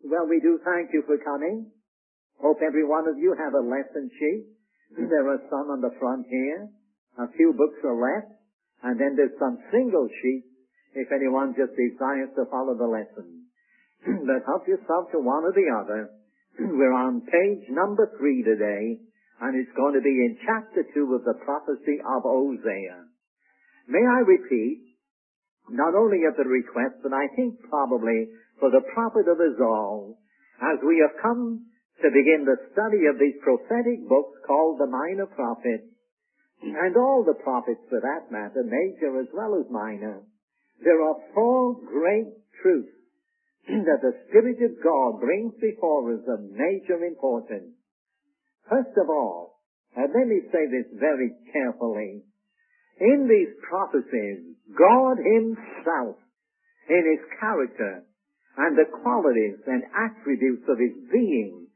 Well, we do thank you for coming. Hope every one of you have a lesson sheet. There are some on the front here. A few books are left. And then there's some single sheets if anyone just desires to follow the lesson. But help yourself to one or the other. We're on page number 3 today, and it's going to be in chapter 2 of the prophecy of Hosea. May I repeat, not only at the request, but I think probably for the profit of us all, as we have come to begin the study of these prophetic books called the Minor Prophets, and all the prophets for that matter, major as well as minor, there are 4 great truths that the Spirit of God brings before us of major importance. First of all, and let me say this very carefully, in these prophecies, God Himself, in His character, and the qualities and attributes of His being,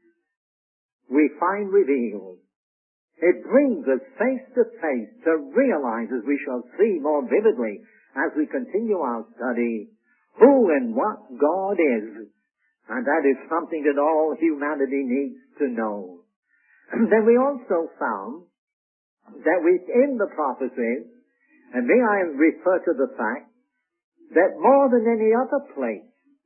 we find revealed. It brings us face to face to realize, as we shall see more vividly as we continue our study, who and what God is. And that is something that all humanity needs to know. Then we also found that in the prophecies, and may I refer to the fact that more than any other place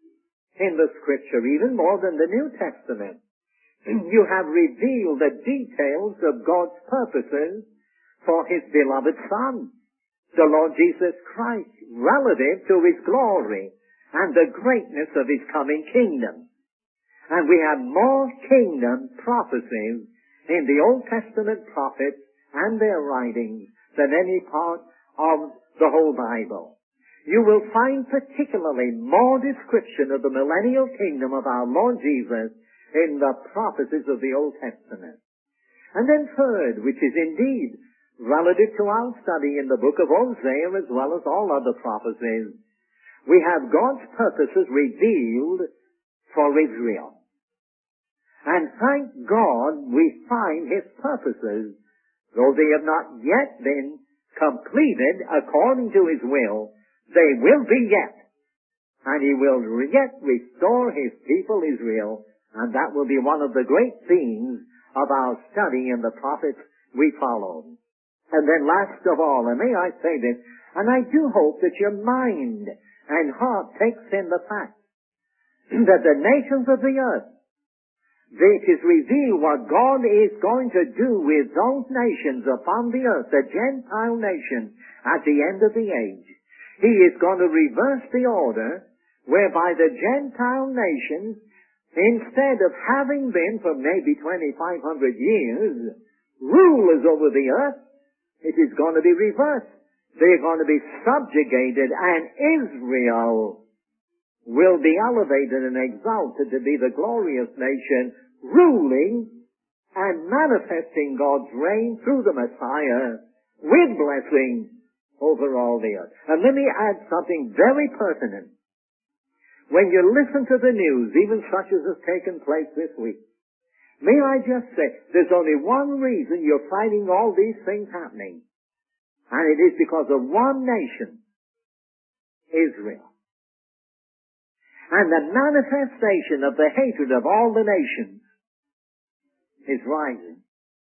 in the Scripture, even more than the New Testament, you have revealed the details of God's purposes for His beloved Son, the Lord Jesus Christ, relative to His glory and the greatness of His coming kingdom. And we have more kingdom prophecies in the Old Testament prophets and their writings than any part of the whole Bible. You will find particularly more description of the millennial kingdom of our Lord Jesus in the prophecies of the Old Testament. And then third, which is indeed relative to our study in the book of Hosea as well as all other prophecies, we have God's purposes revealed for Israel. And thank God we find His purposes, though they have not yet been completed according to His will, they will be yet. And He will yet restore His people Israel, and that will be one of the great themes of our study in the prophets we follow. And then last of all, and may I say this, and I do hope that your mind and heart takes in the fact that the nations of the earth, it is revealed what God is going to do with those nations upon the earth, the Gentile nations, at the end of the age. He is going to reverse the order whereby the Gentile nations, instead of having been for maybe 2,500 years rulers over the earth, it is going to be reversed. They're going to be subjugated, and Israel will be elevated and exalted to be the glorious nation, ruling and manifesting God's reign through the Messiah with blessing over all the earth. And let me add something very pertinent. When you listen to the news, even such as has taken place this week, may I just say, there's only one reason you're finding all these things happening, and it is because of one nation, Israel. And the manifestation of the hatred of all the nations is rising.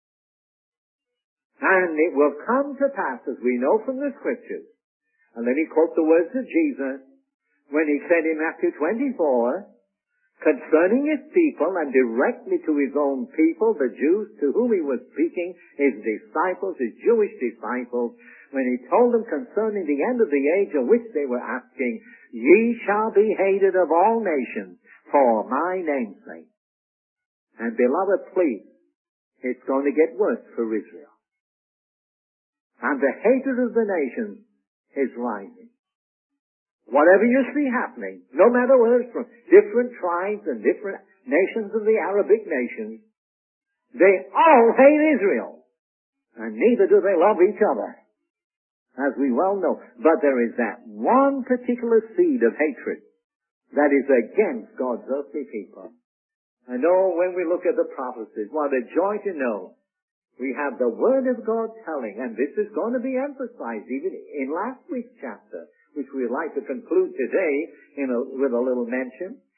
And it will come to pass, as we know from the Scriptures, and let me quote the words of Jesus, when He said in Matthew 24, concerning His people and directly to His own people, the Jews to whom He was speaking, His disciples, His Jewish disciples, when He told them concerning the end of the age of which they were asking, ye shall be hated of all nations for my name's sake. And beloved, please, it's going to get worse for Israel. And the hatred of the nations is rising. Whatever you see happening, no matter where it's from, different tribes and different nations of the Arabic nations, they all hate Israel. And neither do they love each other, as we well know. But there is that one particular seed of hatred that is against God's earthly people. And oh, when we look at the prophecies, what a joy to know we have the Word of God telling, and this is going to be emphasized even in last week's chapter, which we'd like to conclude today with a little mention.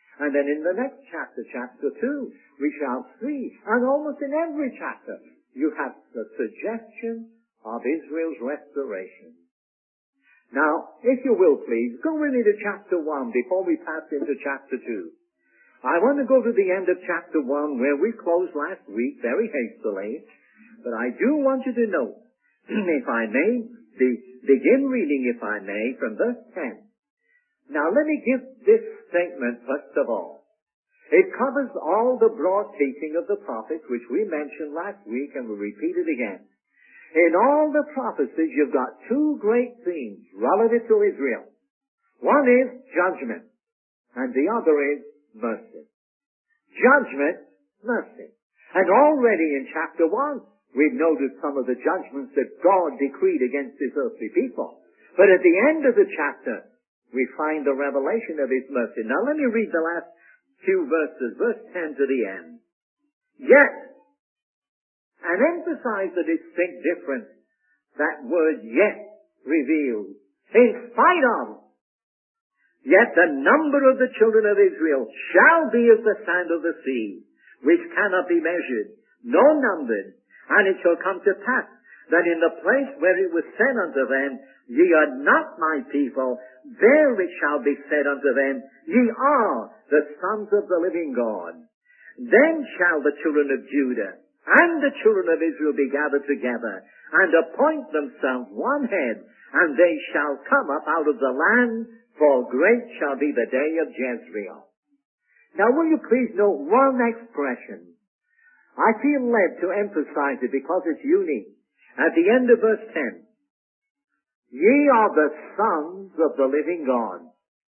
And then in the next chapter, chapter 2, we shall see, and almost in every chapter, you have the suggestion of Israel's restoration. Now, if you will please, go with me to chapter 1 before we pass into chapter 2. I want to go to the end of chapter 1 where we closed last week very hastily, but I do want you to note, if I may, begin reading, if I may, from verse 10. Now let me give this statement first of all. It covers all the broad teaching of the prophets, which we mentioned last week and will repeat it again. In all the prophecies, you've got two great themes relative to Israel. One is judgment, and the other is mercy. Judgment, mercy. And already in chapter 1, we've noted some of the judgments that God decreed against his earthly people. But at the end of the chapter, we find the revelation of his mercy. Now let me read the last few verses, verse 10 to the end. Yet, and emphasize the distinct difference that word yet reveals. In spite of, yet the number of the children of Israel shall be as the sand of the sea, which cannot be measured, nor numbered. And it shall come to pass that in the place where it was said unto them, Ye are not my people, there it shall be said unto them, Ye are the sons of the living God. Then shall the children of Judah and the children of Israel be gathered together, and appoint themselves one head, and they shall come up out of the land, for great shall be the day of Jezreel. Now will you please note one expression? I feel led to emphasize it because it's unique. At the end of verse 10, Ye are the sons of the living God.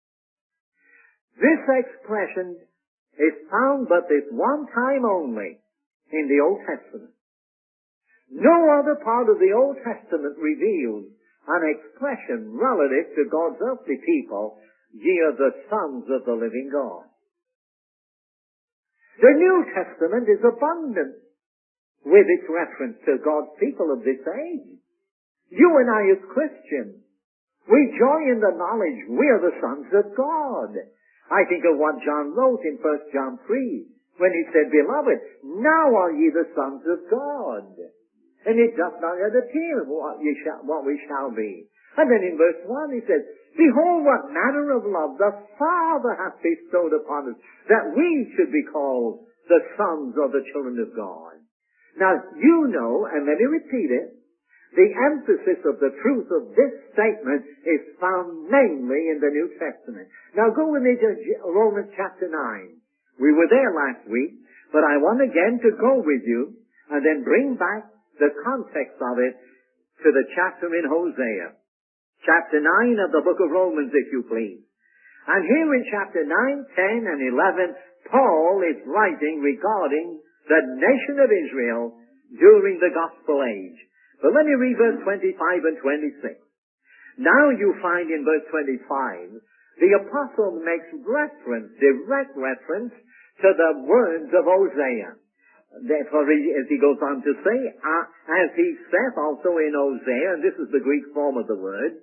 This expression is found but this one time only in the Old Testament. No other part of the Old Testament reveals an expression relative to God's earthly people, Ye are the sons of the living God. The New Testament is abundant with its reference to God's people of this age. You and I as Christians, we joy in the knowledge we are the sons of God. I think of what John wrote in 1 John 3 when he said, Beloved, now are ye the sons of God. And it does not yet appear what we shall be. And then in verse 1 he says, Behold what manner of love the Father hath bestowed upon us, that we should be called the sons of the children of God. Now you know, and let me repeat it, the emphasis of the truth of this statement is found mainly in the New Testament. Now go with me to Romans chapter 9. We were there last week, but I want again to go with you and then bring back the context of it to the chapter in Hosea. Chapter 9 of the book of Romans, if you please. And here in chapter 9, 10, and 11, Paul is writing regarding the nation of Israel during the gospel age. But let me read verse 25 and 26. Now you find in verse 25, the apostle makes reference, direct reference, to the words of Hosea. Therefore, as he goes on to say, as he saith also in Hosea, and this is the Greek form of the word,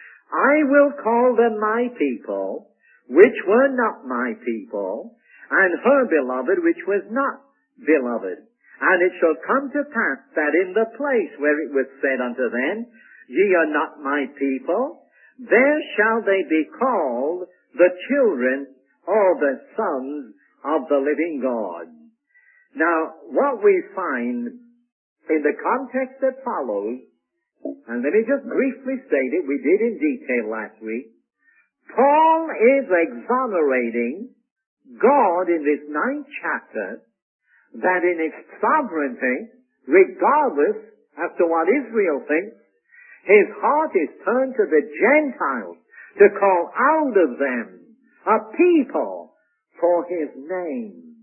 I will call them my people, which were not my people, and her beloved, which was not beloved. And it shall come to pass that in the place where it was said unto them, Ye are not my people, there shall they be called the children or the sons of the living God. Now, what we find in the context that follows, and let me just briefly state it, we did in detail last week, Paul is exonerating God in this 9th chapter that in its sovereignty, regardless as to what Israel thinks, his heart is turned to the Gentiles to call out of them a people for his name.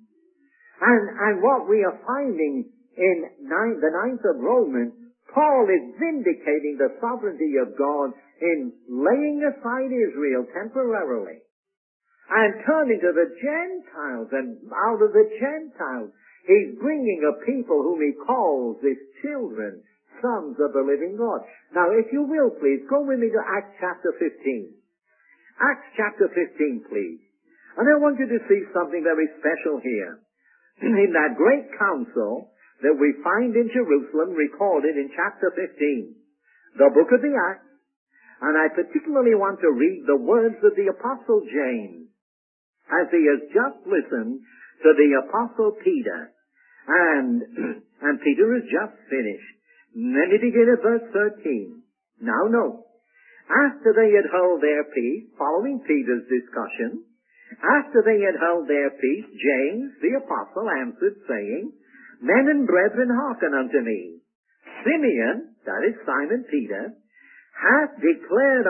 And what we are finding in the 9th of Romans, Paul is vindicating the sovereignty of God in laying aside Israel temporarily and turning to the Gentiles, and out of the Gentiles he's bringing a people whom he calls his children, sons of the living God. Now, if you will, please, go with me to Acts chapter 15. Acts chapter 15, please. And I want you to see something very special here. In that great council that we find in Jerusalem recorded in chapter 15, the book of the Acts, and I particularly want to read the words of the Apostle James as he has just listened to the Apostle Peter. And Peter has just finished. And then he begin at verse 13. Now note, after they had held their peace, following Peter's discussion, after they had held their peace, James, the apostle, answered, saying, Men and brethren, hearken unto me. Simeon, that is Simon Peter, hath declared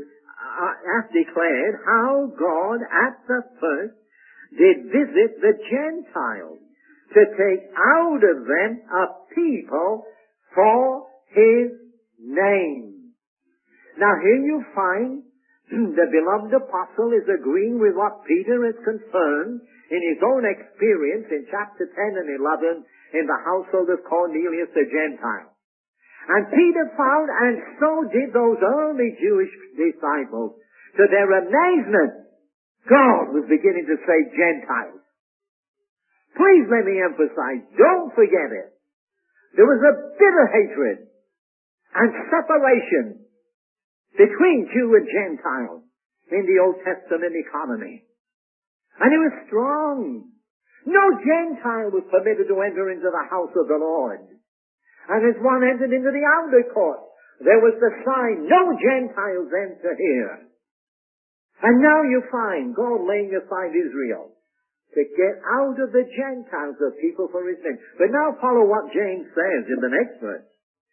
how God at the first did visit the Gentiles to take out of them a people for His name. Now here you find the beloved apostle is agreeing with what Peter has confirmed in his own experience in chapter 10 and 11 in the household of Cornelius the Gentile. And Peter found, and so did those early Jewish disciples, to their amazement, God was beginning to say Gentiles. Please let me emphasize, don't forget it. There was a bitter hatred and separation between Jew and Gentile in the Old Testament economy. And it was strong. No Gentile was permitted to enter into the house of the Lord. And as one entered into the outer court, there was the sign, no Gentiles enter here. And now you find God laying aside Israel to get out of the Gentiles a people for His name. But now follow what James says in the next verse.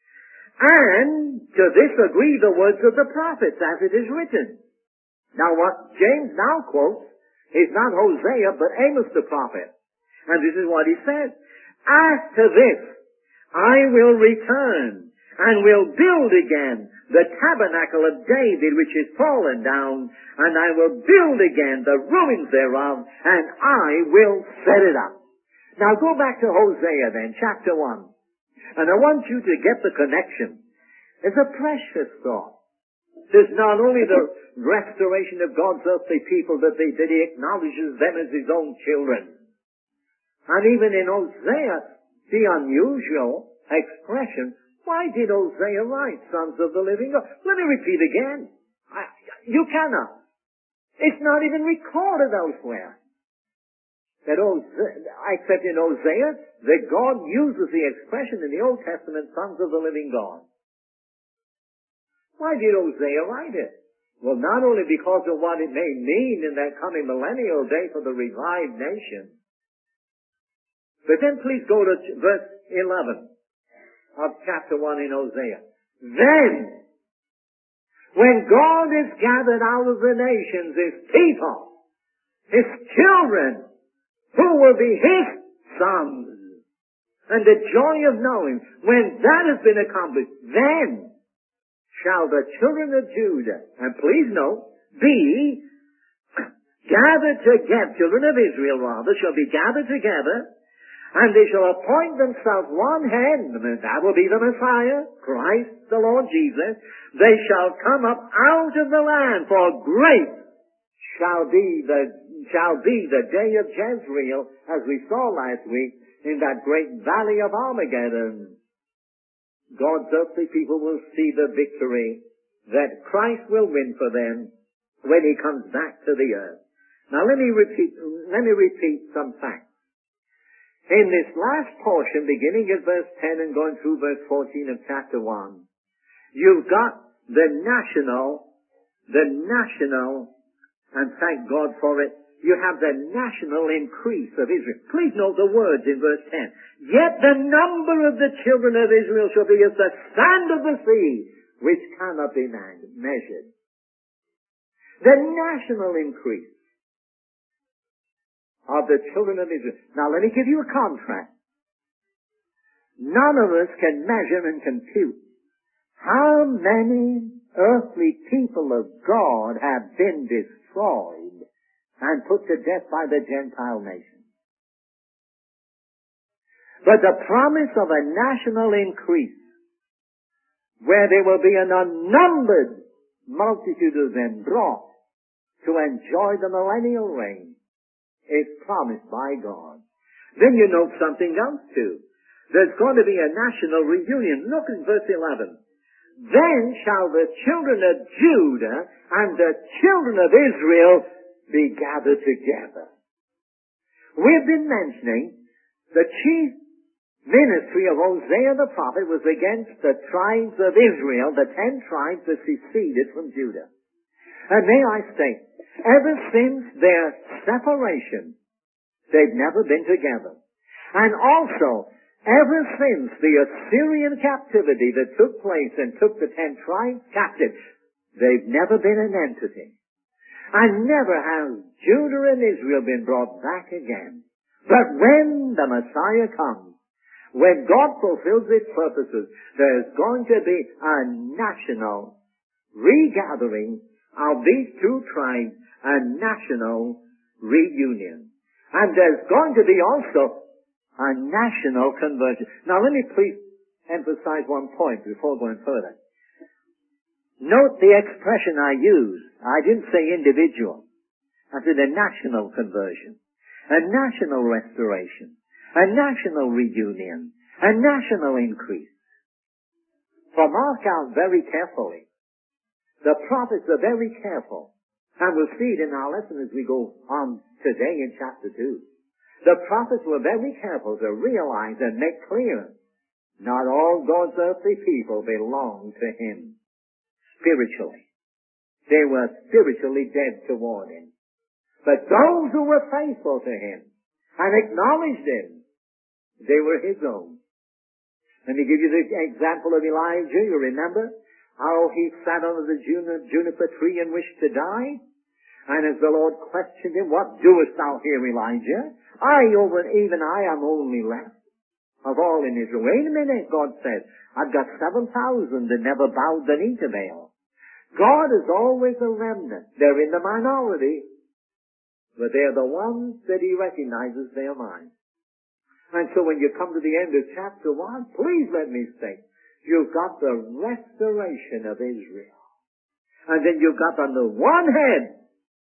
And to this agree the words of the prophets, as it is written. Now what James now quotes is not Hosea, but Amos the prophet. And this is what he says. After this, I will return and will build again the tabernacle of David which is fallen down, and I will build again the ruins thereof, and I will set it up. Now go back to Hosea then, chapter 1. And I want you to get the connection. It's a precious thought. There's not only the restoration of God's earthly people that He acknowledges them as His own children. And even in Hosea, the unusual expression, why did Hosea write Sons of the Living God? Let me repeat again. You cannot. It's not even recorded elsewhere. Except in Hosea, that God uses the expression in the Old Testament, Sons of the Living God. Why did Hosea write it? Well, not only because of what it may mean in that coming millennial day for the revived nation, but then please go to verse 11 of chapter 1 in Hosea. Then, when God is gathered out of the nations, His people, His children, who will be His sons, and the joy of knowing, when that has been accomplished, then shall the children of Judah, and please note, be gathered together, children of Israel rather, shall be gathered together, and they shall appoint themselves one head, and that will be the Messiah, Christ the Lord Jesus. They shall come up out of the land, for great shall be the day of Jezreel, as we saw last week, in that great valley of Armageddon. God's earthly people will see the victory that Christ will win for them when He comes back to the earth. Now let me repeat some facts. In this last portion, beginning at verse 10 and going through verse 14 of chapter 1, you've got the national, and thank God for it, you have the national increase of Israel. Please note the words in verse 10. Yet the number of the children of Israel shall be as the sand of the sea, which cannot be measured. The national increase of the children of Israel. Now let me give you a contrast. None of us can measure and compute how many earthly people of God have been destroyed and put to death by the Gentile nations. But the promise of a national increase, where there will be an unnumbered multitude of them brought to enjoy the millennial reign, promised by God. Then you note something else too. There's going to be a national reunion. Look at verse 11. Then shall the children of Judah and the children of Israel be gathered together. We've been mentioning the chief ministry of Hosea the prophet was against the tribes of Israel, the 10 tribes that seceded from Judah. And may I state, ever since their separation, they've never been together. And also, ever since the Assyrian captivity that took place and took the 10 tribes captive, they've never been an entity. And never has Judah and Israel been brought back again. But when the Messiah comes, when God fulfills His purposes, there's going to be a national regathering of these two tribes, a national reunion. And there's going to be also a national conversion. Now let me please emphasize one point before going further. Note the expression I used. I didn't say individual. I said a national conversion, a national restoration, a national reunion, a national increase. For mark out very carefully. The prophets are very careful. And we'll see it in our lesson as we go on today in chapter 2. The prophets were very careful to realize and make clear not all God's earthly people belong to Him spiritually. They were spiritually dead toward Him. But those who were faithful to Him and acknowledged Him, they were His own. Let me give you the example of Elijah. You remember how he sat under the juniper tree and wished to die? And as the Lord questioned him, what doest thou here, Elijah? Even I am only left of all in Israel. Wait a minute, God said. I've got 7,000 that never bowed the knee to Baal. God is always a remnant. They're in the minority, but they're the ones that He recognizes they are mine. And so when you come to the end of chapter 1, please let me say, you've got the restoration of Israel. And then you've got under one head.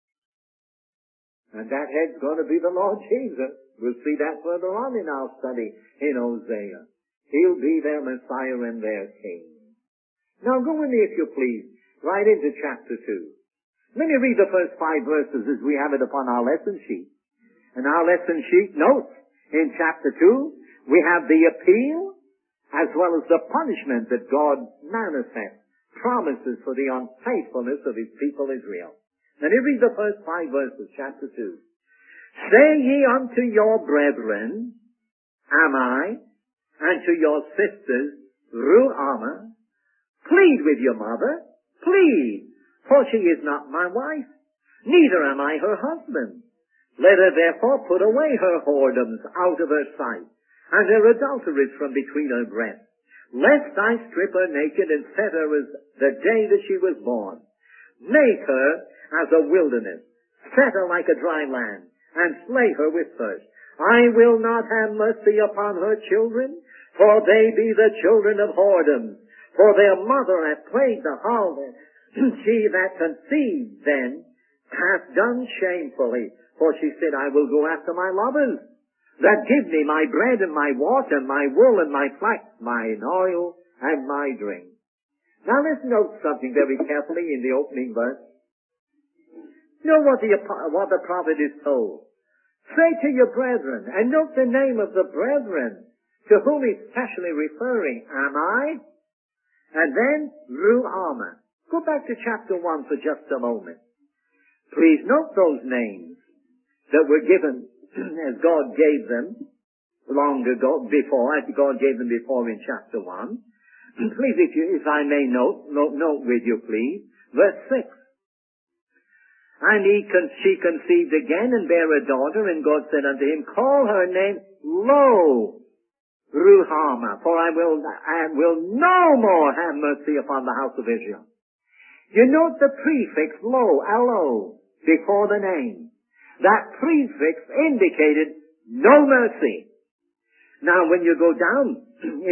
And that head's going to be the Lord Jesus. We'll see that further on in our study in Hosea. He'll be their Messiah and their King. Now go with me, if you please, right into chapter 2. Let me read the first 5 verses as we have it upon our lesson sheet. And our lesson sheet notes in chapter 2, we have the appeal as well as the punishment that God manifests, promises for the unfaithfulness of His people Israel. Let me read the first 5 verses, chapter 2. Say ye unto your brethren, Am I, and to your sisters, Ruhamah, plead with your mother, plead, for she is not my wife, neither am I her husband. Let her therefore put away her whoredoms out of her sight, and her adulteries from between her breasts, lest I strip her naked and set her as the day that she was born. Make her as a wilderness, set her like a dry land, and slay her with thirst. I will not have mercy upon her children, for they be the children of whoredoms. For their mother hath played the harlot. She that conceived then hath done shamefully. For she said, I will go after my lovers, that give me my bread and my water, my wool and my flax, mine oil and my drink. Now let's note something very carefully in the opening verse. Know what the prophet is told. Say to your brethren, and note the name of the brethren to whom he's specially referring. Am I? And then Ruhamah. Go back to chapter 1 for just a moment. Please note those names that were given as God gave them long ago, before, as God gave them before in chapter 1. Please, if I may note with you, please. Verse 6. And she conceived again and bare a daughter, and God said unto him, Call her name Lo Ruhamah, for I will no more have mercy upon the house of Israel. You note the prefix Lo, L-O, before the name. That prefix indicated no mercy. Now when you go down,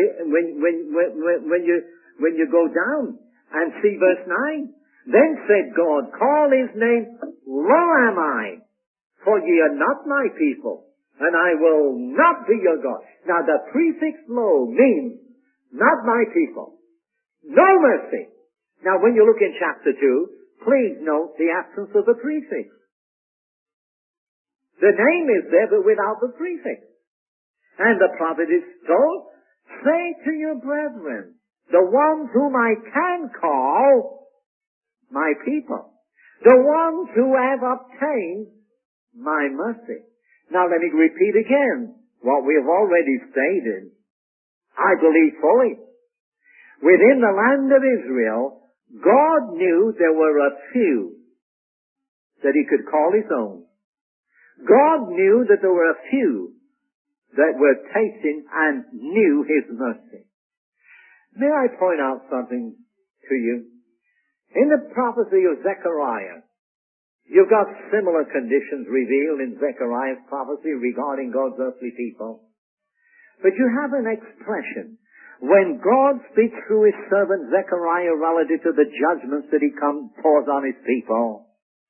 when you go down and see verse 9, then said God, Call his name Lo Am I, For ye are not my people, and I will not be your God. Now the prefix lo means not my people. No mercy. Now when you look in chapter 2, please note the absence of the prefix. The name is there, but without the prefix. And the prophet is told, say to your brethren, the ones whom I can call my people, the ones who have obtained my mercy. Now let me repeat again what we have already stated. I believe fully. Within the land of Israel, God knew there were a few that he could call his own. God knew that there were a few that were tasting and knew his mercy. May I point out something to you? In the prophecy of Zechariah, you've got similar conditions revealed in Zechariah's prophecy regarding God's earthly people. But you have an expression when God speaks through his servant Zechariah relative to the judgments that he pours on his people.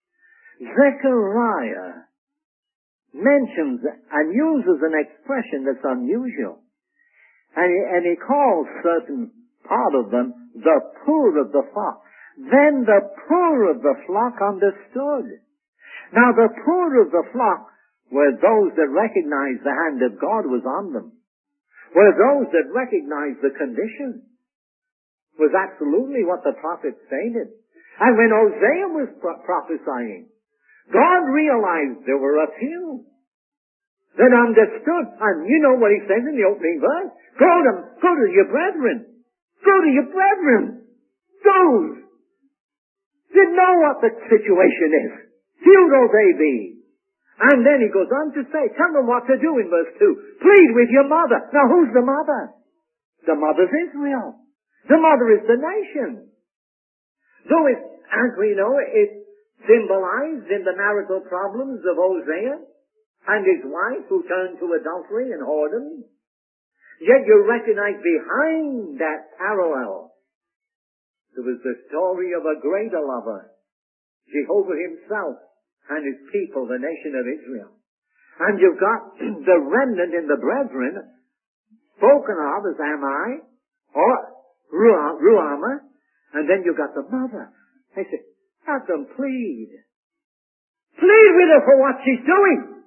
Zechariah mentions and uses an expression that's unusual. And he calls certain part of them the poor of the flock. Then the poor of the flock understood. Now the poor of the flock were those that recognized the hand of God was on them. Were those that recognized the condition. Was absolutely what the prophet stated. And when Hosea was prophesying, God realized there were a few that understood. And you know what he says in the opening verse? Go to your brethren. Go to your brethren. Those that know what the situation is. Few though they be. And then he goes on to say, tell them what to do in verse 2. Plead with your mother. Now who's the mother? The mother's Israel. The mother is the nation. Though it, as we know, it symbolized in the marital problems of Hosea and his wife who turned to adultery and whoredom. Yet you recognize behind that parallel there was the story of a greater lover, Jehovah himself and his people, the nation of Israel. And you've got the remnant in the brethren spoken of as Ammi or Ruhamah, and then you've got the mother. They say, have them plead. Plead with her for what she's doing.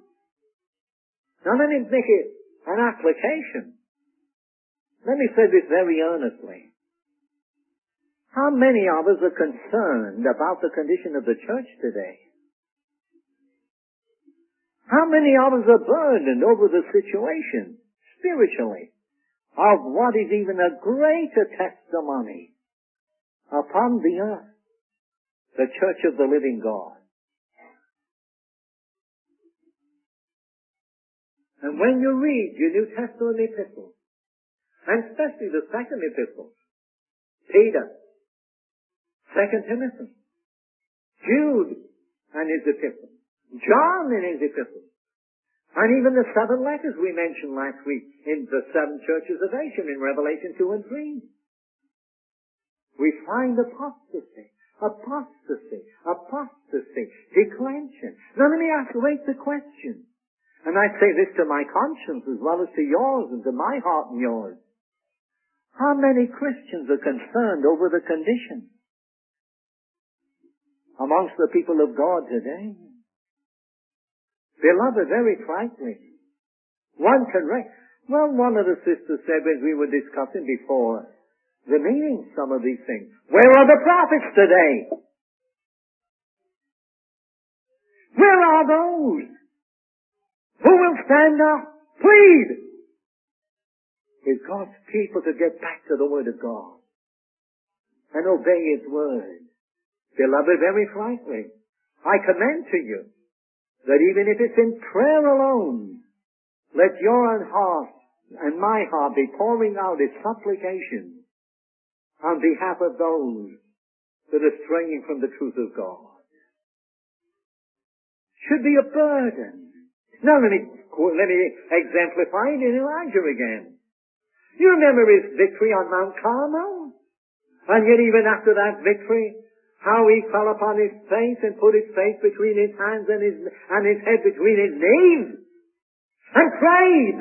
Now let me make it an application. Let me say this very earnestly. How many of us are concerned about the condition of the church today? How many of us are burdened over the situation, spiritually, of what is even a greater testimony upon the earth, the church of the living God? And when you read your New Testament epistles, and especially the second epistle, Peter, 2 Timothy, Jude and his epistle, John in his epistle, and even the 7 letters we mentioned last week in the 7 churches of Asia in Revelation 2 and 3. We find apostasy, declension. Now let me raise the question, and I say this to my conscience as well as to yours and to my heart and yours. How many Christians are concerned over the condition amongst the people of God today? Beloved, very frankly, one of the sisters said when we were discussing before the meaning some of these things, where are the prophets today? Where are those who will stand up, plead with God's people to get back to the Word of God and obey His Word? Beloved, very frankly, I commend to you that even if it's in prayer alone, let your heart and my heart be pouring out its supplication on behalf of those that are straying from the truth of God. Should be a burden. Now let me exemplify it in Elijah again. You remember his victory on Mount Carmel? And yet even after that victory, How he fell upon his face and put his face between his hands and his head between his knees and prayed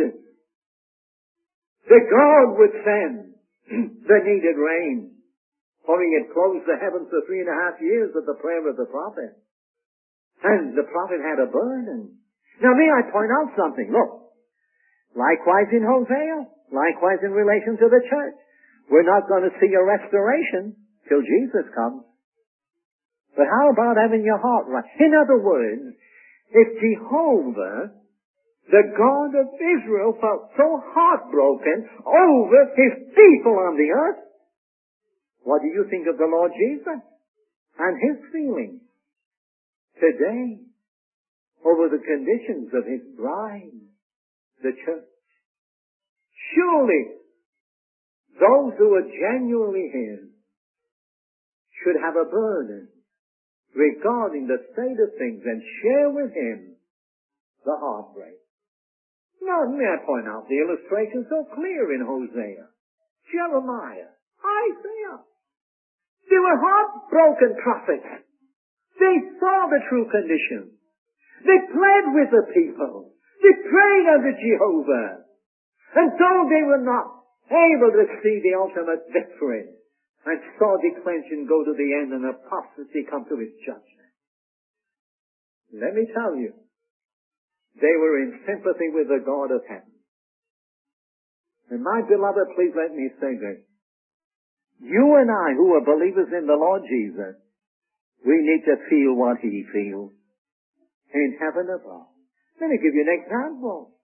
that God would send the needed rain. For he had closed the heavens for 3.5 years at the prayer of the prophet. And the prophet had a burden. Now may I point out something? Look, likewise in Hosea, likewise in relation to the church, we're not going to see a restoration till Jesus comes. But how about having your heart right? In other words, if Jehovah, the God of Israel, felt so heartbroken over his people on the earth, what do you think of the Lord Jesus and his feelings today over the conditions of his bride, the church? Surely those who are genuinely his should have a burden regarding the state of things and share with him the heartbreak. Now, may I point out the illustration so clear in Hosea, Jeremiah, Isaiah. They were heartbroken prophets. They saw the true condition. They pled with the people. They prayed unto Jehovah. And though they were not able to see the ultimate victory, and saw declension go to the end and apostasy come to its judgment, let me tell you, they were in sympathy with the God of heaven. And my beloved, please let me say this. You and I, who are believers in the Lord Jesus, we need to feel what he feels in heaven above. Let me give you an example.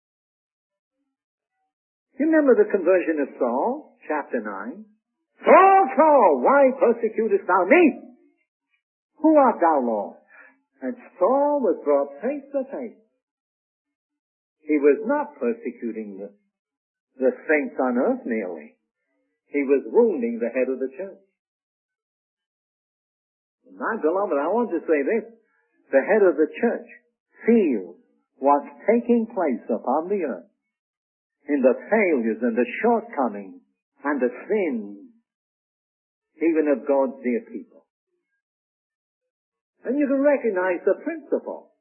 You remember the conversion of Saul, chapter 9? Saul, Saul, why persecutest thou me? Who art thou, Lord? And Saul was brought face to face. He was not persecuting the saints on earth merely. He was wounding the head of the church. My beloved, I want to say this. The head of the church feels what's taking place upon the earth in the failures and the shortcomings and the sins even of God's dear people. And you can recognize the principle.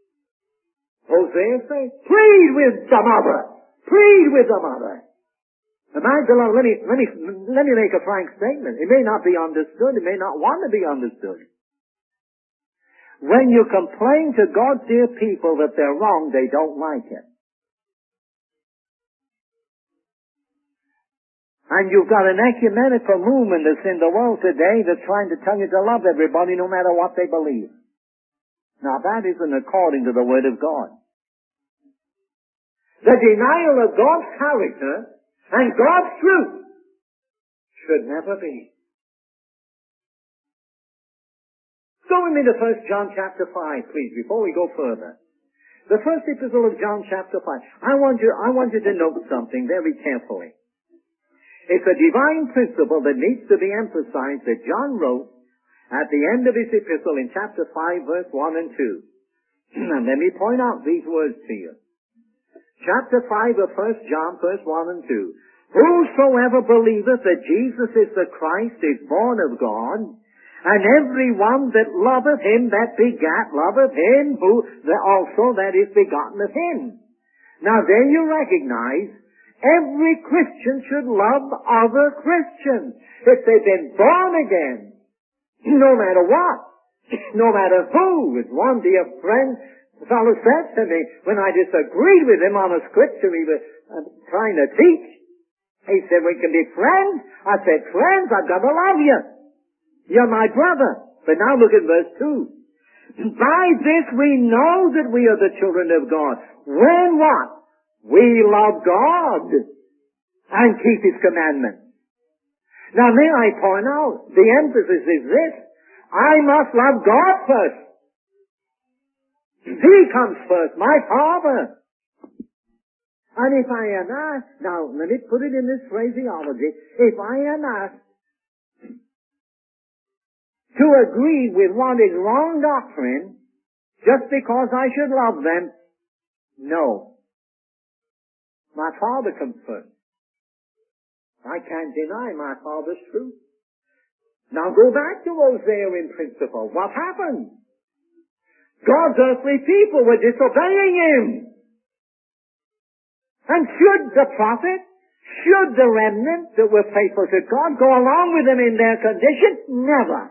Hosea says, plead with the mother. Plead with the mother. And my beloved, let me make a frank statement. It may not be understood. It may not want to be understood. When you complain to God's dear people that they're wrong, they don't like it. And you've got an ecumenical movement that's in the world today that's trying to tell you to love everybody no matter what they believe. Now that isn't according to the Word of God. The denial of God's character and God's truth should never be. Go with me to 1 John chapter 5, please, before we go further. The first epistle of John chapter 5. I want you to note something very carefully. It's a divine principle that needs to be emphasized that John wrote at the end of his epistle in chapter 5, verse 1 and 2. And let me point out these words to you. Chapter 5 of 1 John, verse 1 and 2. Whosoever believeth that Jesus is the Christ is born of God, and every one that loveth him that begat loveth him who also that is begotten of him. Now there you recognize every Christian should love other Christians if they've been born again, no matter what, no matter who. As one dear friend, the fellow said to me when I disagreed with him on a scripture he was trying to teach, he said, we can be friends. I said, friends, I've got to love you. You're my brother. But now look at verse 2. By this we know that we are the children of God. When what? We love God and keep His commandments. Now may I point out, the emphasis is this. I must love God first. He comes first, my Father. And if I am asked, now let me put it in this phraseology, if I am asked to agree with what is wrong doctrine just because I should love them, no. My Father comes first. I can't deny my Father's truth. Now go back to Hosea in principle. What happened? God's earthly people were disobeying Him. And should the prophet, should the remnant that were faithful to God go along with them in their condition? Never.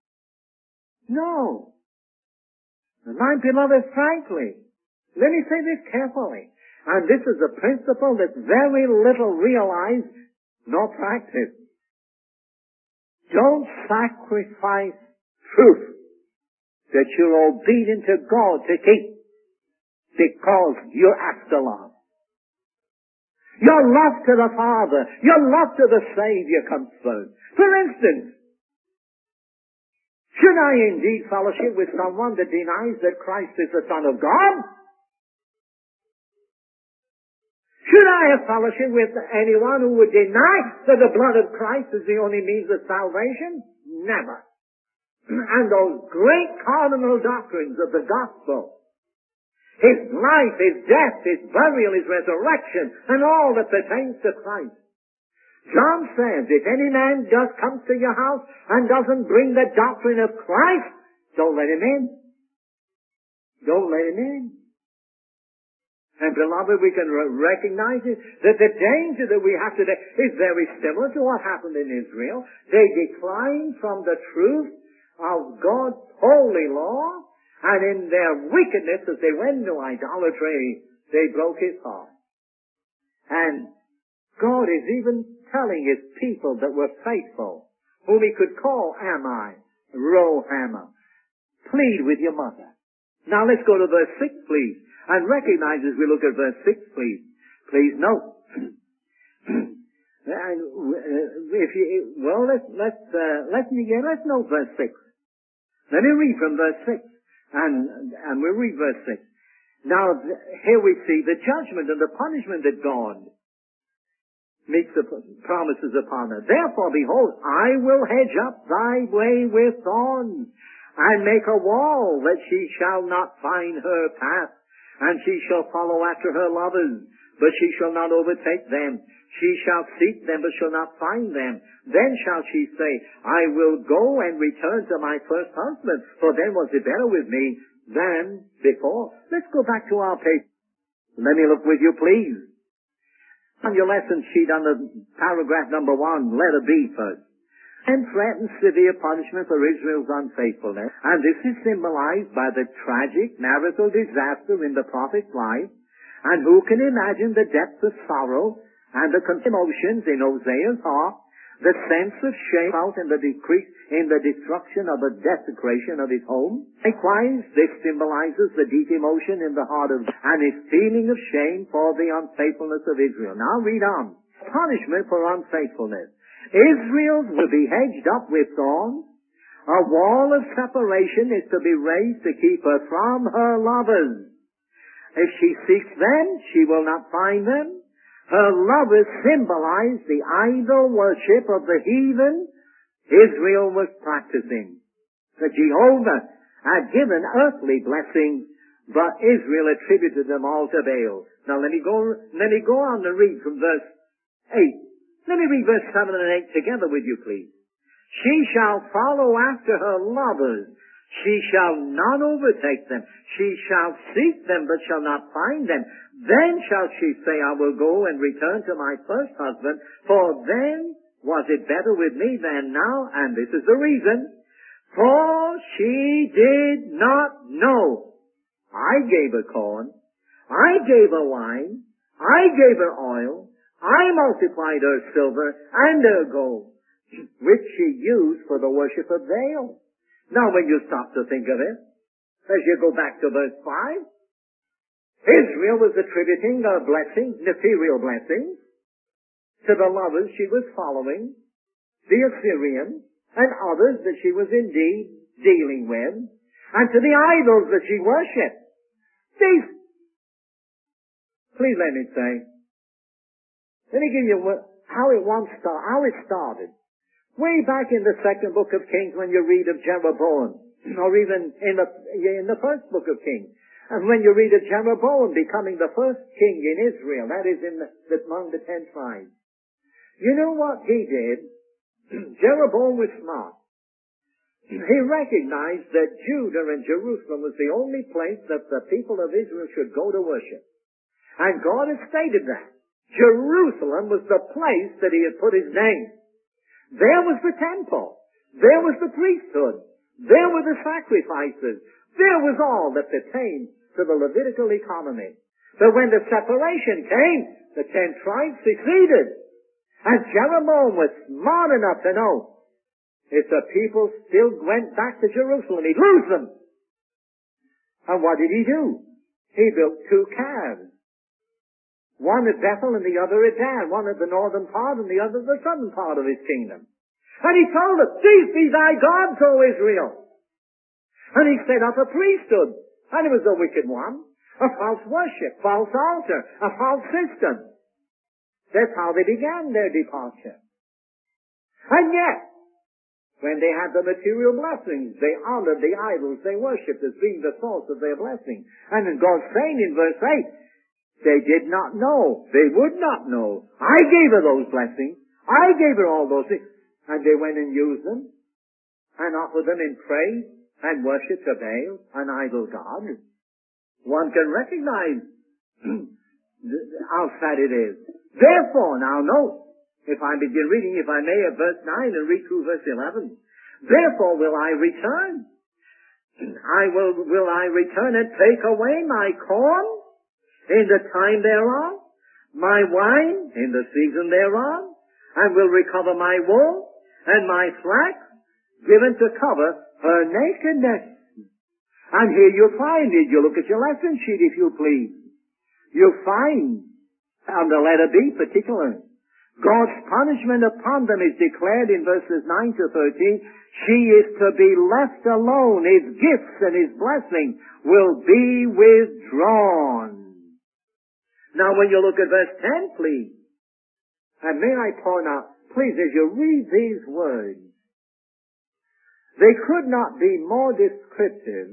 No. And my beloved, frankly, let me say this carefully, and this is a principle that's very little realized nor practiced. Don't sacrifice truth that you're obedient to God to keep because you're after love. Your love to the Father, your love to the Savior comes first. For instance, should I indeed fellowship with someone that denies that Christ is the Son of God? Should I have fellowship with anyone who would deny that the blood of Christ is the only means of salvation? Never. And those great cardinal doctrines of the gospel, His life, His death, His burial, His resurrection, and all that pertains to Christ. John says, if any man just comes to your house and doesn't bring the doctrine of Christ, don't let him in. Don't let him in. And beloved, we can recognize it, that the danger that we have today is very similar to what happened in Israel. They declined from the truth of God's holy law, and in their wickedness, as they went into idolatry, they broke His heart. And God is even telling His people that were faithful, whom He could call Ammi, Rohamah, plead with your mother. Now let's go to verse 6, please, and recognize as we look at verse 6, please. Please note. Let's note verse 6. Let me read from verse 6, and we'll read verse 6. Now, here we see the judgment and the punishment that God makes the promises upon her. Therefore, behold, I will hedge up thy way with thorns, and make a wall that she shall not find her path, and she shall follow after her lovers, but she shall not overtake them. She shall seek them, but shall not find them. Then shall she say, I will go and return to my first husband, for then was it better with me than before. Let's go back to our page. Let me look with you, please. On your lesson sheet under paragraph number 1, letter B first. And threatens severe punishment for Israel's unfaithfulness. And this is symbolized by the tragic marital disaster in the prophet's life. And who can imagine the depth of sorrow and the emotions in Hosea's heart, the sense of shame out in the destruction of the desecration of his home? Likewise, this symbolizes the deep emotion in the heart of and his feeling of shame for the unfaithfulness of Israel. Now read on. Punishment for unfaithfulness. Israel will be hedged up with thorns. A wall of separation is to be raised to keep her from her lovers. If she seeks them, she will not find them. Her lovers symbolize the idol worship of the heathen Israel was practicing. The Jehovah had given earthly blessings, but Israel attributed them all to Baal. Now let me go on and read from verse 8. Let me read verse 7 and 8 together with you, please. She shall follow after her lovers. She shall not overtake them. She shall seek them, but shall not find them. Then shall she say, I will go and return to my first husband, for then was it better with me than now, and this is the reason. For she did not know. I gave her corn. I gave her wine. I gave her oil. I multiplied her silver and her gold, which she used for the worship of Baal. Now when you stop to think of it, as you go back to verse 5, Israel was attributing her blessings, material blessings, to the lovers she was following, the Assyrians, and others that she was indeed dealing with, and to the idols that she worshipped. Please let me say, let me give you how it started. Way back in the second book of Kings when you read of Jeroboam, or even in the first book of Kings, and when you read of Jeroboam becoming the first king in Israel, that is among the 10 tribes. You know what he did? Jeroboam was smart. he recognized that Judah and Jerusalem was the only place that the people of Israel should go to worship. And God had stated that. Jerusalem was the place that he had put his name. There was the temple. There was the priesthood. There were the sacrifices. There was all that pertained to the Levitical economy. But when the separation came, the 10 tribes seceded. And Jeroboam was smart enough to know if the people still went back to Jerusalem, he'd lose them. And what did he do? He built 2 calves. One at Bethel and the other at Dan. One at the northern part and the other at the southern part of his kingdom. And he told them, "These be thy gods, O Israel." And he set up a priesthood. And it was a wicked one. A false worship, false altar, a false system. That's how they began their departure. And yet, when they had the material blessings, they honored the idols they worshipped as being the source of their blessing. And in God's saying in verse 8, they did not know. They would not know. I gave her those blessings. I gave her all those things. And they went and used them and offered them in praise and worship to Baal, an idol god. One can recognize how sad it is. Therefore, now note, if I begin reading, if I may, at verse 9 and read through verse 11. Therefore will I return. Will I return and take away my corn in the time thereof, my wine in the season thereof, and will recover my wool and my flax, given to cover her nakedness. And here you'll find it. You look at your lesson sheet, if you please. You'll find, on the letter B particularly, God's punishment upon them is declared in verses 9 to 13. She is to be left alone. His gifts and his blessing will be withdrawn. Now when you look at verse 10, please, and may I point out, please, as you read these words, they could not be more descriptive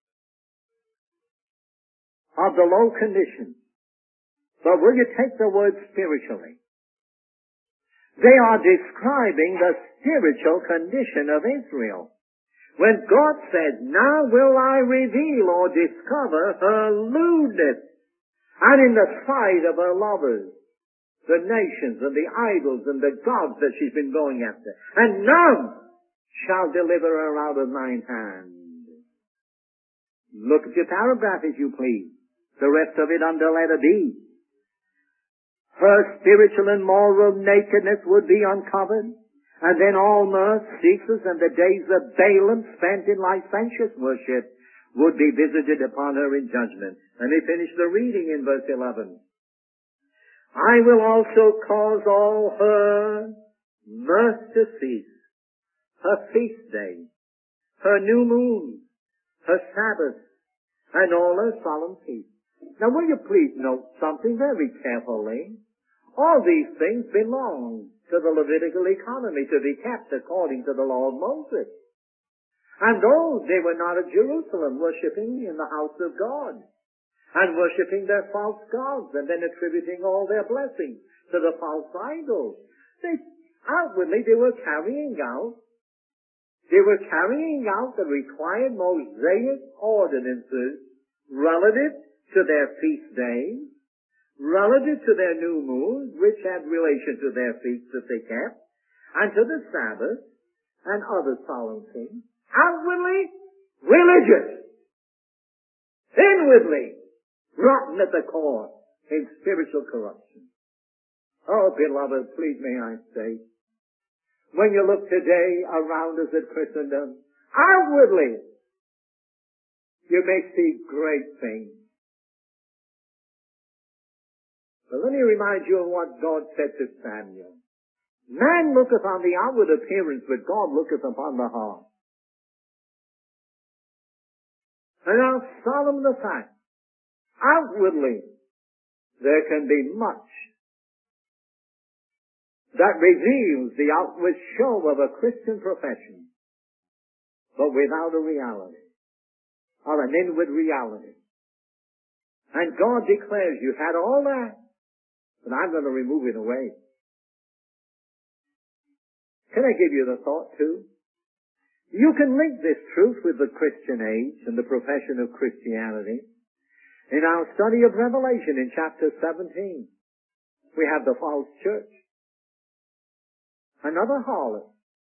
of the low condition. But will you take the word spiritually? They are describing the spiritual condition of Israel. When God said, "Now will I reveal or discover her lewdness, and in the sight of her lovers, the nations and the idols and the gods that she's been going after, and none shall deliver her out of mine hand." Look at your paragraph, if you please. The rest of it under letter B. Her spiritual and moral nakedness would be uncovered, and then all mirth ceases, and the days of Balaam spent in licentious worship would be visited upon her in judgment. Let me finish the reading in verse 11. I will also cause all her mirth to cease, her feast days, her new moons, her Sabbaths, and all her solemn feasts. Now will you please note something very carefully? All these things belong to the Levitical economy to be kept according to the law of Moses. And though they were not at Jerusalem worshiping in the house of God and worshiping their false gods and then attributing all their blessings to the false idols, outwardly they were carrying out the required Mosaic ordinances relative to their feast days, relative to their new moons, which had relation to their feasts that they kept, and to the Sabbath and other solemn things. Outwardly religious, inwardly rotten at the core in spiritual corruption. Oh, beloved, please may I say, when you look today around us at Christendom, outwardly you may see great things. But let me remind you of what God said to Samuel. Man looketh on the outward appearance, but God looketh upon the heart. And how solemn the fact, outwardly there can be much that reveals the outward show of a Christian profession, but without a reality, or an inward reality. And God declares, you had all that, but I'm going to remove it away. Can I give you the thought too? You can link this truth with the Christian age and the profession of Christianity. In our study of Revelation in chapter 17, we have the false church. Another harlot.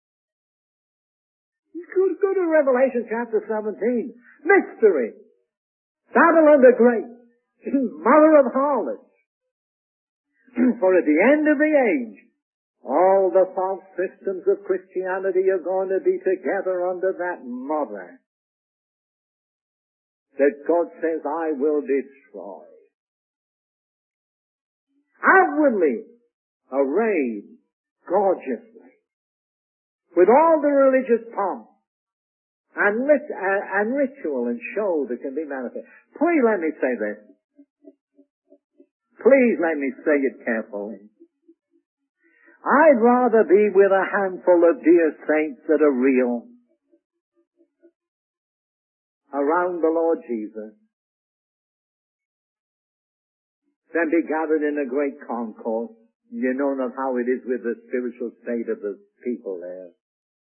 Go to Revelation chapter 17. Mystery. Babylon the Great. Mother of harlots. For at the end of the age, all the false systems of Christianity are going to be together under that mother that God says, I will destroy. Outwardly arrayed gorgeously, with all the religious pomp and ritual and show that can be manifest. Please let me say this. Please let me say it carefully. I'd rather be with a handful of dear saints that are real around the Lord Jesus than be gathered in a great concourse. You know not how it is with the spiritual state of the people there.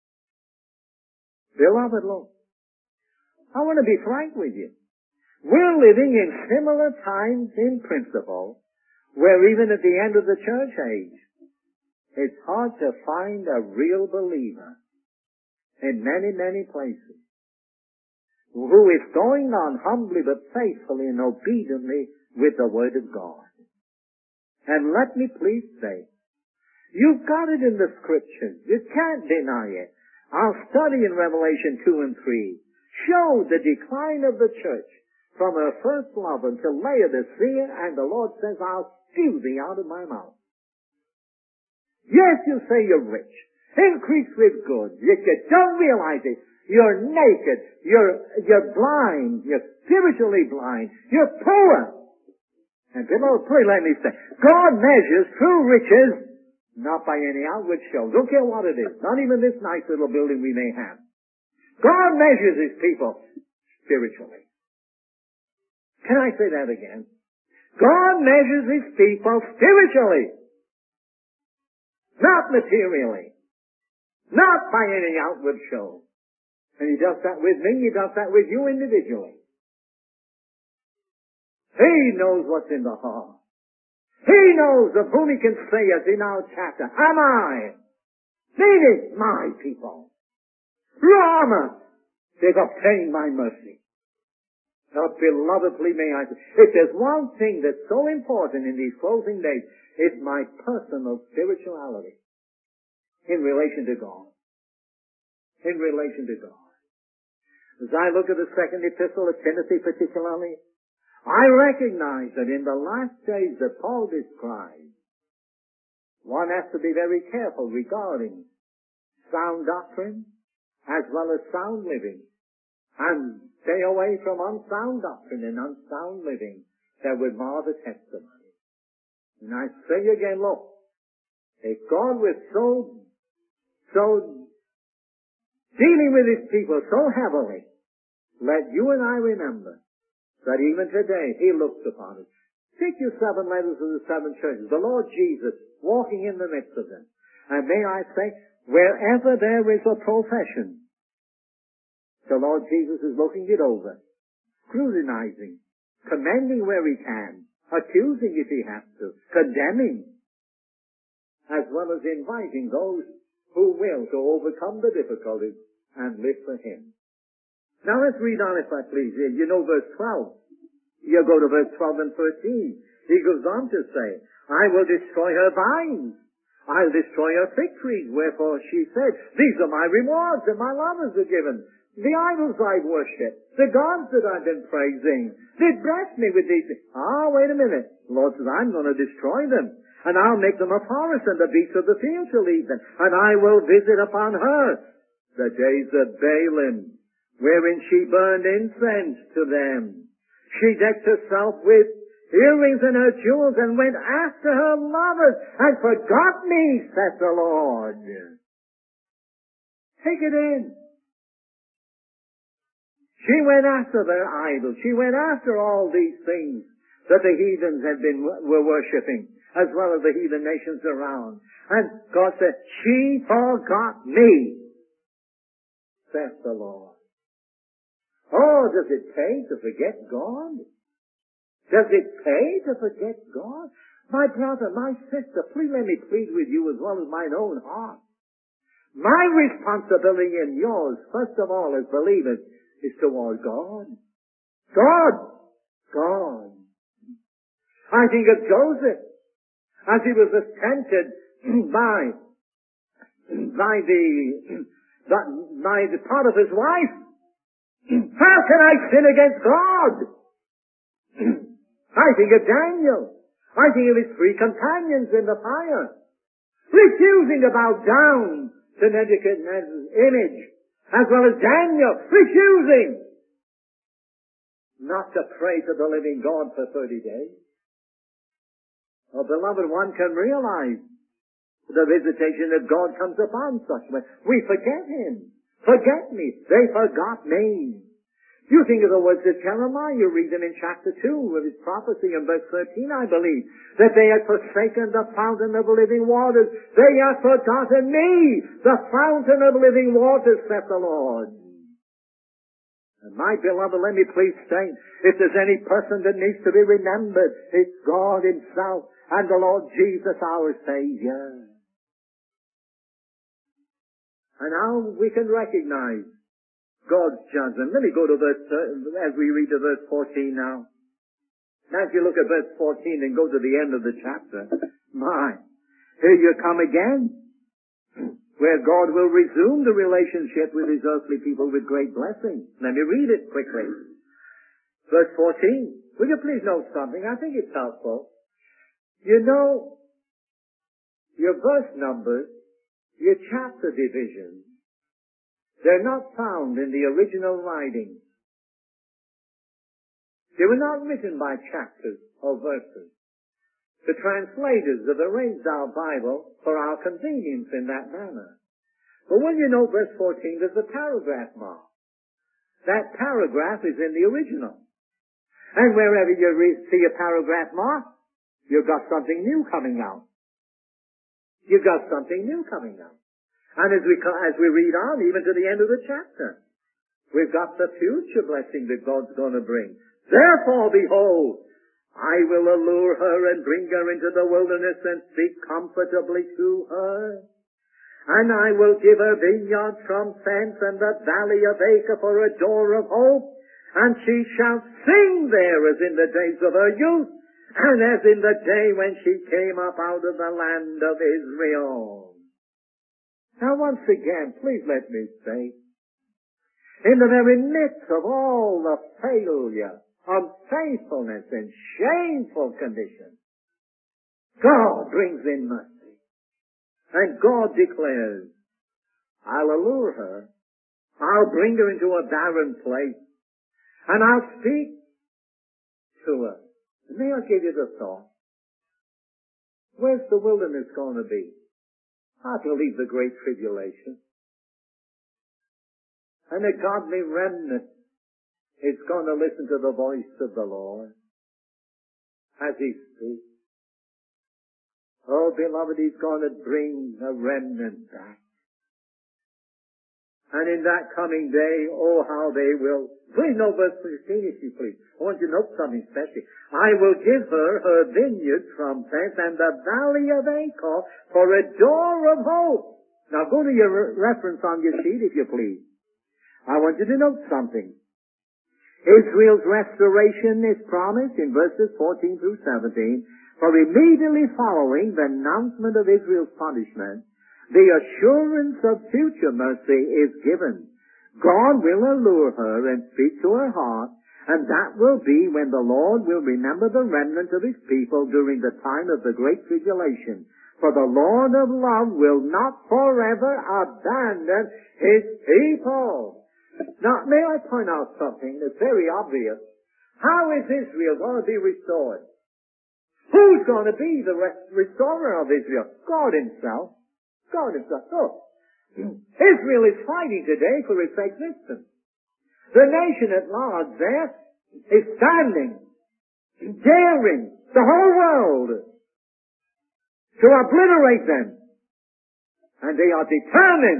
Beloved, look, I want to be frank with you. We're living in similar times in principle, where even at the end of the church age, it's hard to find a real believer in many, many places who is going on humbly but faithfully and obediently with the Word of God. And let me please say, you've got it in the Scriptures. You can't deny it. Our study in Revelation 2 and 3 showed the decline of the church from her first love until Laodicea, and the Lord says, I'll spew thee out of my mouth. Yes, you say you're rich. Increase with goods. Yet you don't realize it. You're naked. You're blind. You're spiritually blind. You're poor. And beloved, please let me say, God measures true riches not by any outward show. Don't care what it is. Not even this nice little building we may have. God measures His people spiritually. Can I say that again? God measures His people spiritually. Not materially. Not by any outward show. And He does that with me. He does that with you individually. He knows what's in the heart. He knows of whom He can say, as in our chapter, am I? These my people. Rama, they've obtained my mercy. Now, belovedly may I say, if there's one thing that's so important in these closing days, it's my personal spirituality in relation to God. In relation to God. As I look at the second epistle of Timothy particularly, I recognize that in the last days that Paul describes, one has to be very careful regarding sound doctrine as well as sound living, and stay away from unsound doctrine and unsound living that would mar the testimony. And I say again, look, if God was so dealing with His people so heavily, let you and I remember that even today He looks upon us. Take your 7 letters of the 7 churches, the Lord Jesus walking in the midst of them. And may I say, wherever there is a profession, the Lord Jesus is looking it over, scrutinizing, commending where He can, accusing if He has to, condemning, as well as inviting those who will to overcome the difficulties and live for Him. Now let's read on, if I please. You know verse 12. You go to verse 12 and 13. He goes on to say, I will destroy her vines. I'll destroy her fig trees. Wherefore she said, these are my rewards that my lovers are given. The idols I've worshipped, the gods that I've been praising, they blessed me with these things. Wait a minute. The Lord says, I'm going to destroy them. And I'll make them a forest, and the beasts of the field shall eat them. And I will visit upon her the days of Balaam, wherein she burned incense to them. She decked herself with earrings and her jewels, and went after her lovers, and forgot me, saith the Lord. Take it in. She went after their idols. She went after all these things that the heathens were worshipping, as well as the heathen nations around. And God said, she forgot me. saith the Lord. Oh, does it pay to forget God? Does it pay to forget God? My brother, my sister, please let me plead with you as well as mine own heart. My responsibility and yours, first of all, as believers, is toward God. God! God! I think of Joseph, as he was tempted by the part of his wife. How can I sin against God? I think of Daniel. I think of his 3 companions in the fire, refusing to bow down to Nebuchadnezzar's image, as well as Daniel, refusing not to pray to the living God for 30 days. Oh, beloved, one can realize the visitation of God comes upon such men. We forget Him. Forget me. They forgot me. You think of the words of Jeremiah. You read them in chapter 2 of his prophecy in verse 13, I believe, that they had forsaken the fountain of living waters. They had forgotten me, the fountain of living waters, saith the Lord. And my beloved, let me please state, if there's any person that needs to be remembered, it's God Himself and the Lord Jesus, our Savior. And now we can recognize God's judgment. Let me go to as we read to verse 14 now. Now if you look at verse 14 and go to the end of the chapter, here you come again, where God will resume the relationship with His earthly people with great blessing. Let me read it quickly. Verse 14. Will you please note something? I think it's helpful. You know, your verse numbers, your chapter divisions, they're not found in the original writing. They were not written by chapters or verses. The translators have arranged our Bible for our convenience in that manner. But when you know verse 14, there's a paragraph mark. That paragraph is in the original. And wherever you see a paragraph mark, you've got something new coming out. You've got something new coming out. And as we read on, even to the end of the chapter, we've got the future blessing that God's going to bring. Therefore, behold, I will allure her and bring her into the wilderness and speak comfortably to her. And I will give her vineyards from thence and the valley of Acre for a door of hope. And she shall sing there as in the days of her youth, and as in the day when she came up out of the land of Israel. Now once again, please let me say, in the very midst of all the failure, unfaithfulness, and shameful conditions, God brings in mercy. And God declares, I'll allure her, I'll bring her into a barren place, and I'll speak to her. May I give you the thought? Where's the wilderness going to be? I believe the great tribulation. And a godly remnant is going to listen to the voice of the Lord as He speaks. Oh, beloved, He's going to bring a remnant back. And in that coming day, oh, how they will. Please note verse 15, if you please. I want you to note something special. I will give her her vineyard from thence and the valley of Acre for a door of hope. Now go to your reference on your sheet, if you please. I want you to note something. Israel's restoration is promised in verses 14 through 17. For immediately following the announcement of Israel's punishment, the assurance of future mercy is given. God will allure her and speak to her heart, and that will be when the Lord will remember the remnant of His people during the time of the great tribulation. For the Lord of love will not forever abandon His people. Now, may I point out something that's very obvious? How is Israel going to be restored? Who's going to be the restorer of Israel? God Himself. God Himself. Oh, Israel is fighting today for its existence. The nation at large there is standing, daring the whole world to obliterate them. And they are determined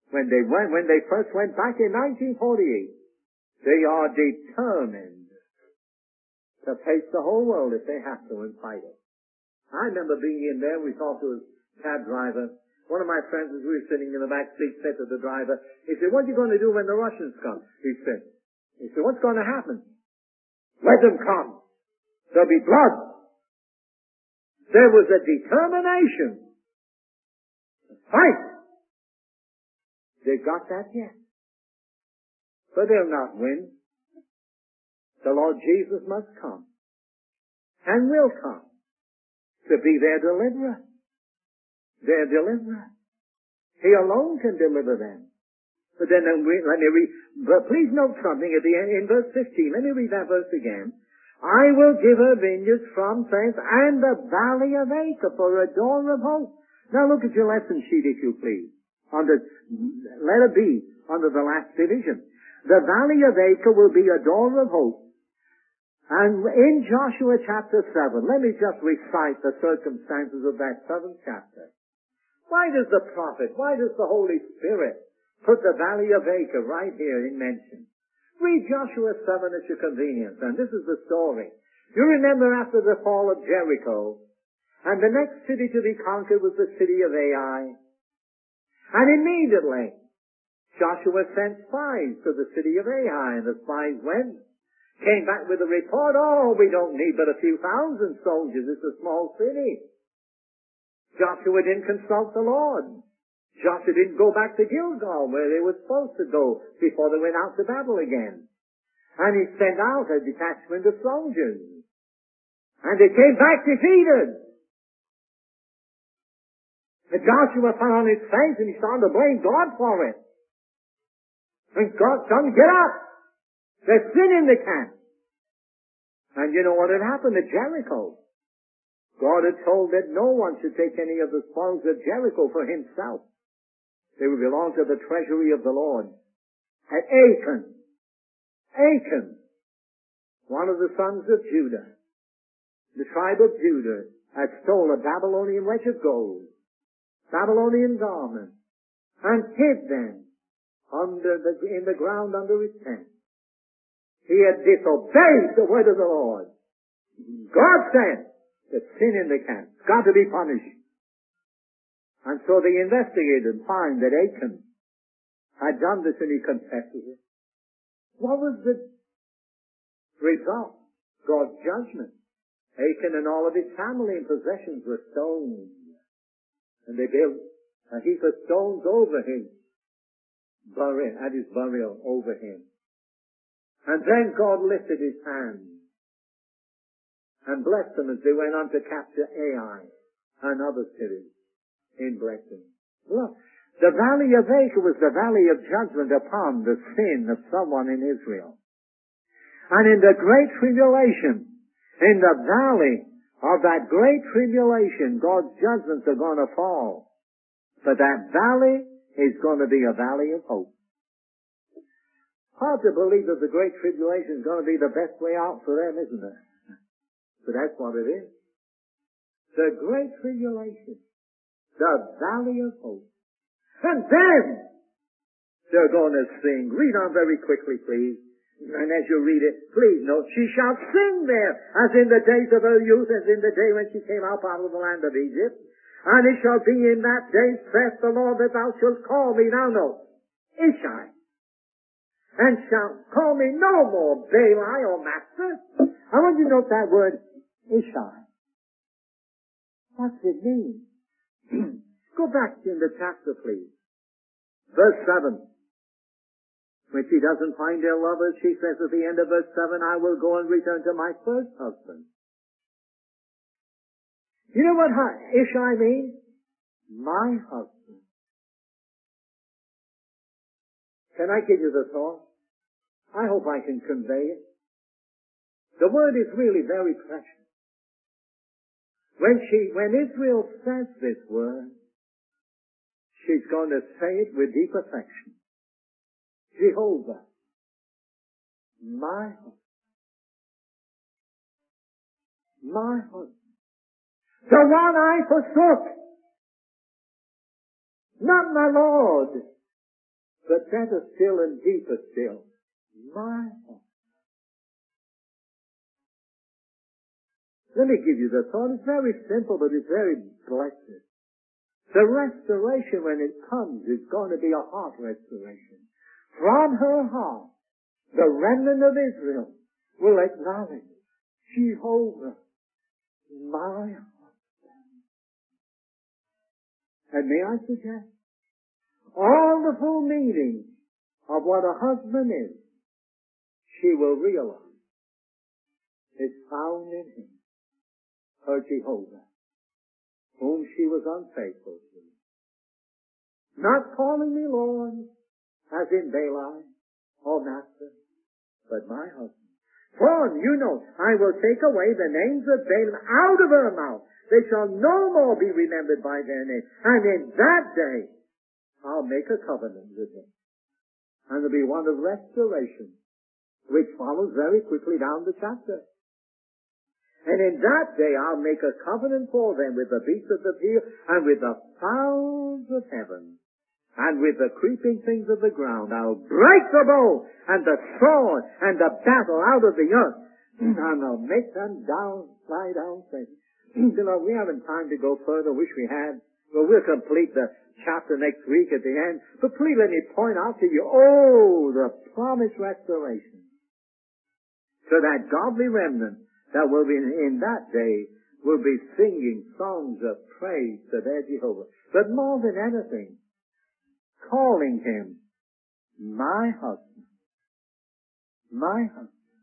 when they first went back in 1948. They are determined to face the whole world if they have to and fight it. I remember being in there, we talked to a cab driver. One of my friends, as we were sitting in the back seat, said to the driver, he said, what are you going to do when the Russians come? He said, what's going to happen? Let them come. There'll be blood. There was a determination to fight. They've got that yet. But they'll not win. The Lord Jesus must come and will come to be their deliverer. Their deliverer. He alone can deliver them. But then but please note something at the end, in verse 15. Let me read that verse again. I will give her vineyards from thence and the valley of Acre for a door of hope. Now look at your lesson sheet, if you please. Under letter B, under the last division. The valley of Acre will be a door of hope. And in Joshua chapter 7, let me just recite the circumstances of that 7th chapter. Why does the Holy Spirit put the valley of Acre right here in mention? Read Joshua 7 at your convenience, and this is the story. You remember after the fall of Jericho, and the next city to be conquered was the city of Ai. And immediately, Joshua sent spies to the city of Ai, and the spies went, came back with a report, we don't need but a few thousand soldiers, it's a small city. Joshua didn't consult the Lord. Joshua didn't go back to Gilgal, where they were supposed to go before they went out to battle again. And he sent out a detachment of soldiers. And they came back defeated. And Joshua fell on his face and he started to blame God for it. And God told him, get up! There's sin in the camp. And you know what had happened at Jericho? God had told that no one should take any of the spoils of Jericho for himself. They would belong to the treasury of the Lord. At Achan, one of the sons of Judah, the tribe of Judah, had stolen a Babylonian wedge of gold, Babylonian garments, and hid them in the ground under his tent. He had disobeyed the word of the Lord. God said that sin in the camp has got to be punished. And so they investigated and found that Achan had done this, and he confesses it. What was the result? God's judgment. Achan and all of his family and possessions were stoned. And they built a heap of stones over him, at his burial over him. And then God lifted his hand and blessed them as they went on to capture Ai and other cities in blessing. Look, the valley of Acre was the valley of judgment upon the sin of someone in Israel. And in the great tribulation, in the valley of that great tribulation, God's judgments are going to fall. But that valley is going to be a valley of hope. Hard to believe that the great tribulation is going to be the best way out for them, isn't it? But that's what it is. The great tribulation. The valley of hope. And then they're going to sing. Read on very quickly, please. And as you read it, please note, she shall sing there as in the days of her youth, as in the day when she came out of the land of Egypt. And it shall be in that day, saith the Lord, that thou shalt call me, now note, Ishai. And shalt call me no more Baali or master. I want you to note that word, Ishai. What's it mean? Go back in the chapter, please. Verse 7. When she doesn't find her lover, she says at the end of verse 7, I will go and return to my first husband. You know what Ishai means? My husband. Can I give you the thought? I hope I can convey it. The word is really very precious. When Israel says this word, she's going to say it with deep affection. Jehovah, my husband. My husband. The one I forsook. Not my Lord. But better still and deeper still, my heart. Let me give you the thought. It's very simple, but it's very blessed. The restoration, when it comes, is going to be a heart restoration. From her heart, the remnant of Israel will acknowledge Jehovah, my heart. And may I suggest, all the full meaning of what a husband is, she will realize is found in him, her Jehovah, whom she was unfaithful to. Not calling me Lord, as in Balaam, or Master, but my husband. For you know, I will take away the names of Balaam out of her mouth. They shall no more be remembered by their name. And in that day, I'll make a covenant with him. And there'll be one of restoration, which follows very quickly down the chapter. And in that day, I'll make a covenant for them with the beasts of the field, and with the fowls of heaven, and with the creeping things of the ground. I'll break the bow, and the sword, and the battle out of the earth, and I'll make them lie down safe. We haven't time to go further. Wish we had. Well, we'll complete the chapter next week at the end. But please let me point out to you, the promised restoration to that godly remnant that will be in that day will be singing songs of praise to their Jehovah. But more than anything, calling him my husband. My husband.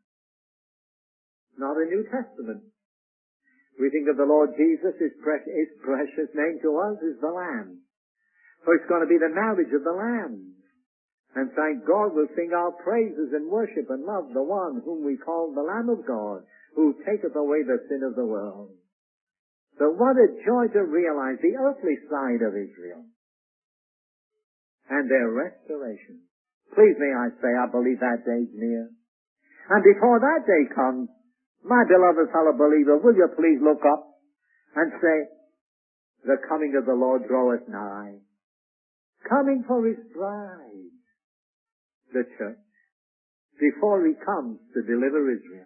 Not a New Testament. We think of the Lord Jesus, his precious name to us is the Lamb. For it's going to be the marriage of the Lamb. And thank God we'll sing our praises and worship and love the one whom we call the Lamb of God, who taketh away the sin of the world. So what a joy to realize the earthly side of Israel and their restoration. Please may I say, I believe that day's near. And before that day comes, my beloved fellow believer, will you please look up and say, the coming of the Lord draweth nigh. Coming for his bride, the church, before he comes to deliver Israel.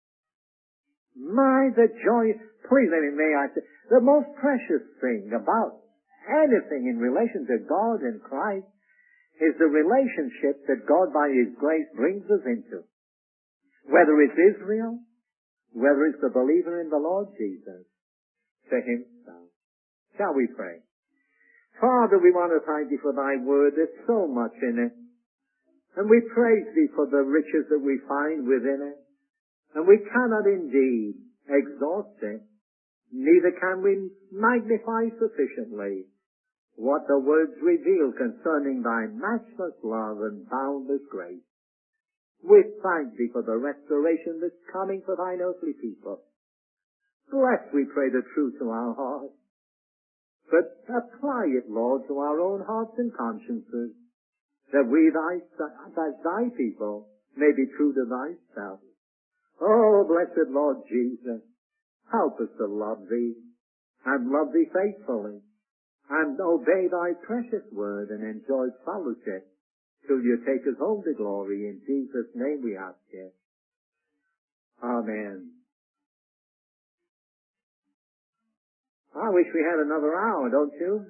The joy, please may I say, the most precious thing about anything in relation to God and Christ is the relationship that God by his grace brings us into. Whether it's Israel, whether it's the believer in the Lord Jesus, to himself. Shall we pray? Father, we want to thank thee for thy word. There's so much in it. And we praise thee for the riches that we find within it. And we cannot indeed exhaust it, neither can we magnify sufficiently what the words reveal concerning thy matchless love and boundless grace. We thank thee for the restoration that's coming for thine earthly people. Bless, we pray, the truth to our hearts. But apply it, Lord, to our own hearts and consciences, that we, thy people, may be true to thyself. Oh, blessed Lord Jesus, help us to love thee, and love thee faithfully, and obey thy precious word, and enjoy fellowship till you take us home to glory. In Jesus' name we ask it. Amen. I wish we had another hour, don't you?